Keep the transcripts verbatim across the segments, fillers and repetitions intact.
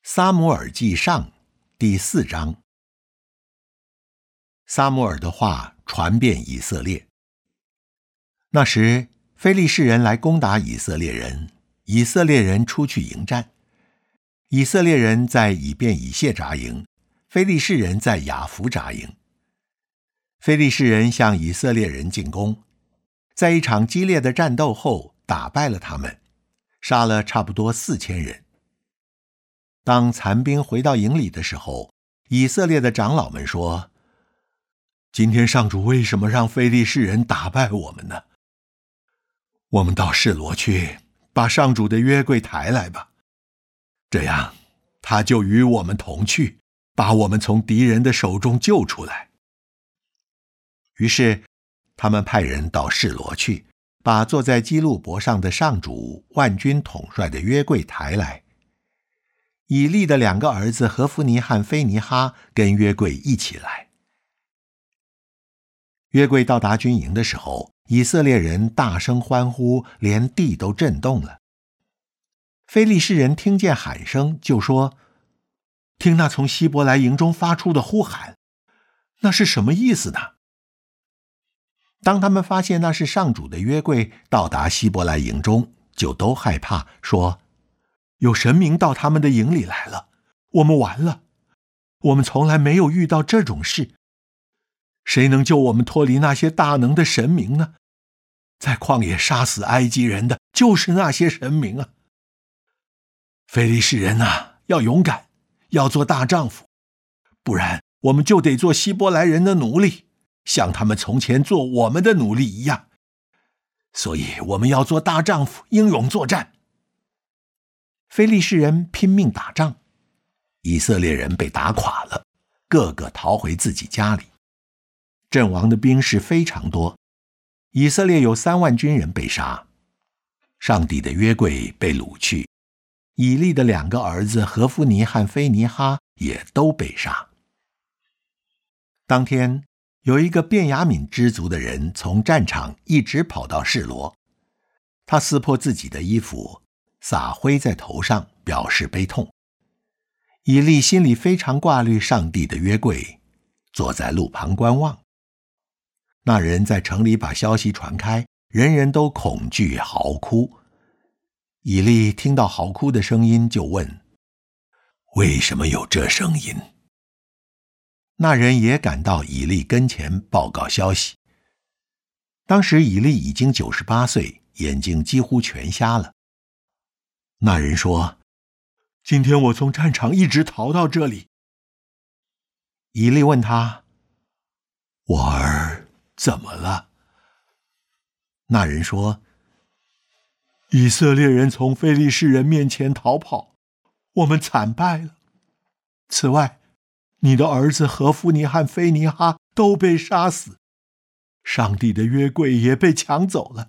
撒母耳记上第四章。撒母耳的话传遍以色列。那时非利士人来攻打以色列人，以色列人出去迎战。以色列人在以便以谢扎营，非利士人在雅弗扎营。非利士人向以色列人进攻，在一场激烈的战斗后打败了他们，杀了差不多四千人。当残兵回到营里的时候，以色列的长老们说：今天上主为什么让非利士人打败我们呢？我们到示罗去，把上主的约柜抬来吧，这样他就与我们同去，把我们从敌人的手中救出来。于是他们派人到示罗去，把坐在基路伯上的上主万军统帅的约柜抬来。以利的两个儿子何弗尼和菲尼哈跟约柜一起来。约柜到达军营的时候，以色列人大声欢呼，连地都震动了。非利士人听见喊声，就说：听那从希伯来营中发出的呼喊，那是什么意思呢？当他们发现那是上主的约柜到达希伯来营中，就都害怕，说：有神明到他们的营里来了，我们完了，我们从来没有遇到这种事。谁能救我们脱离那些大能的神明呢？在旷野杀死埃及人的就是那些神明啊！非利士人啊，要勇敢，要做大丈夫，不然我们就得做希伯来人的奴隶，像他们从前做我们的奴隶一样。所以我们要做大丈夫，英勇作战。非利士人拼命打仗，以色列人被打垮了，个个逃回自己家里。阵亡的兵士非常多，以色列有三万军人被杀。上帝的约柜被掳去，以利的两个儿子何弗尼和菲尼哈也都被杀。当天有一个便雅悯支族的人从战场一直跑到示罗，他撕破自己的衣服，撒灰在头上，表示悲痛。以利心里非常挂虑上帝的约柜，坐在路旁观望。那人在城里把消息传开，人人都恐惧嚎哭。以利听到嚎哭的声音，就问：为什么有这声音？那人也赶到以利跟前报告消息。当时以利已经九十八岁，眼睛几乎全瞎了。那人说：今天我从战场一直逃到这里。以利问他：我儿怎么了？那人说：以色列人从非利士人面前逃跑，我们惨败了。此外，你的儿子何弗尼和菲尼哈都被杀死，上帝的约柜也被抢走了。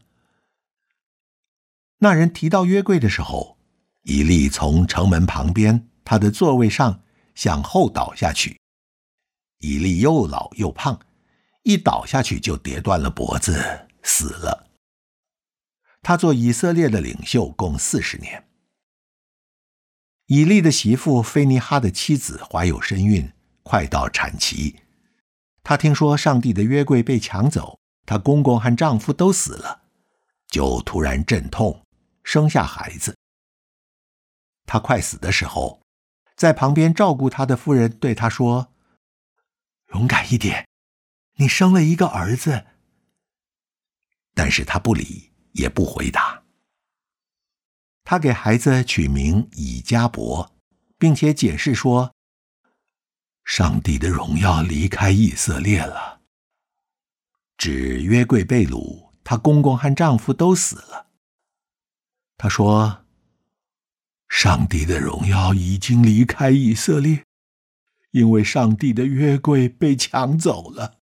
那人提到约柜的时候，以利从城门旁边他的座位上向后倒下去。以利又老又胖，一倒下去就跌断了脖子，死了。他做以色列的领袖共四十年。以利的媳妇菲尼哈的妻子怀有身孕，快到产期。她听说上帝的约柜被抢走，她公公和丈夫都死了，就突然阵痛，生下孩子。她快死的时候，在旁边照顾她的夫人对她说：勇敢一点，你生了一个儿子。但是她不理，也不回答。她给孩子取名以迦伯，并且解释说：上帝的荣耀离开以色列了。指约柜被掳，她公公和丈夫都死了。她说：上帝的荣耀已经离开以色列，因为上帝的约柜被抢走了。